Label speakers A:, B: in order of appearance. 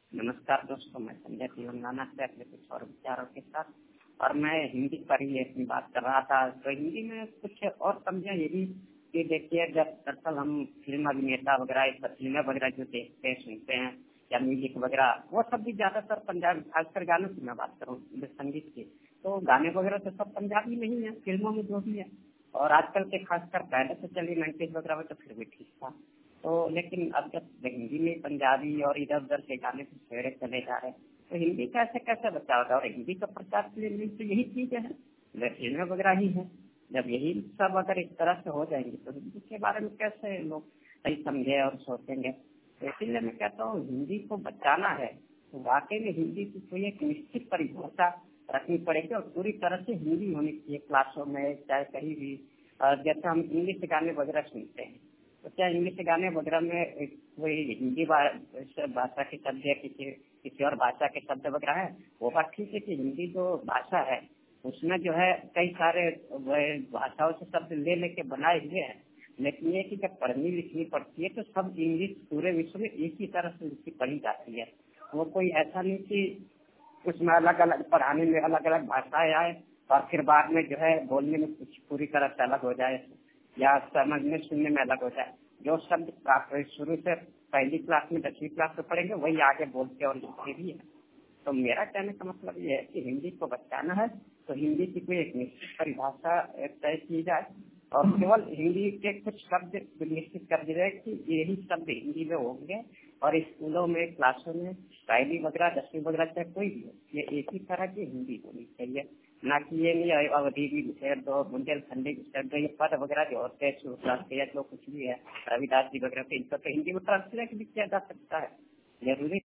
A: नमस्कार दोस्तों, मैं संजय तेलंगाना से अपने कुछ और विचारों के साथ। और मैं हिंदी पर ही अपनी बात कर रहा था। तो हिंदी में कुछ और समझा ये भी कि देखिए, जब दरअसल हम फिल्म अभिनेता वगैरह फिल्में वगैरह जो देखते हैं, सुनते हैं या म्यूजिक वगैरह, वो सब भी ज्यादातर पंजाबी, खासकर गानों की मैं बात करूँ संगीत की, तो गाने वगैरह तो सब पंजाबी में ही है, फिल्मों में जो भी है। और आजकल के खासकर पहले तो चलिए 90s वगैरह में तो फिर भी ठीक था। तो लेकिन अब जब हिंदी में पंजाबी और इधर उधर के गाने तो छेड़े चले जा रहे हैं, तो हिंदी कैसे कैसे बचा होगा। और हिंदी का प्रचार के लिए तो यही चीज है, फिल्में वगैरह ही है। जब यही सब अगर इस तरह से हो जाएंगे तो हिंदी के बारे में कैसे लोग सही समझे और सोचेंगे। तो इसीलिए मैं कहता हूँ हिंदी को बचाना है तो वाकई में हिंदी की कोई एक निश्चित परिभाषा रखनी पड़ेगी और पूरी तरह से हिंदी होनी चाहिए क्लासों में, चाहे कहीं भी। जैसे हम इंग्लिश गाने वगैरह सुनते हैं, तो क्या इंग्लिश गाने वगैरह में कोई हिंदी भाषा के शब्द या किसी और भाषा के शब्द वगैरह है। वो बात ठीक है कि हिंदी जो भाषा है उसमें जो है कई सारे भाषाओं से शब्द ले लेके बनाए हुए हैं, लेकिन ये कि जब पढ़नी लिखनी पड़ती है तो सब इंग्लिश पूरे विश्व में एक ही तरह से लिखी पढ़ी जाती है। वो कोई ऐसा नहीं कि उसमें अलग अलग पढ़ाने में अलग अलग भाषाएं आए और फिर बाद में जो है बोलने में कुछ पूरी तरह से अलग हो जाए या समझने सुनने में अलग हो जाए। जो शब्द आप शुरू से पहली क्लास में 10वीं क्लास में पढ़ेंगे वही आगे बोलते और लिखते भी है। तो मेरा कहने का मतलब ये है कि हिंदी को बचाना है तो हिंदी की कोई एक निश्चित परिभाषा तय की जाए और केवल हिंदी के कुछ शब्द निश्चित कर दिए जाए कि यही शब्द हिंदी में होंगे। और स्कूलों में, क्लासों में, पहली वगैरह 10वीं वगैरह चाहे कोई भी हो, ये एक ही तरह की हिंदी होनी चाहिए। ना कि ये नहीं अवधि भी विषय दो, बुंदेलखंडी विषय दो, ये पद वगैरह जो होते हैं जो कुछ भी है, रविदास जी वगैरह के, इनको तो हिंदी में ट्रांसलेट भी किया जा सकता है। जरूरी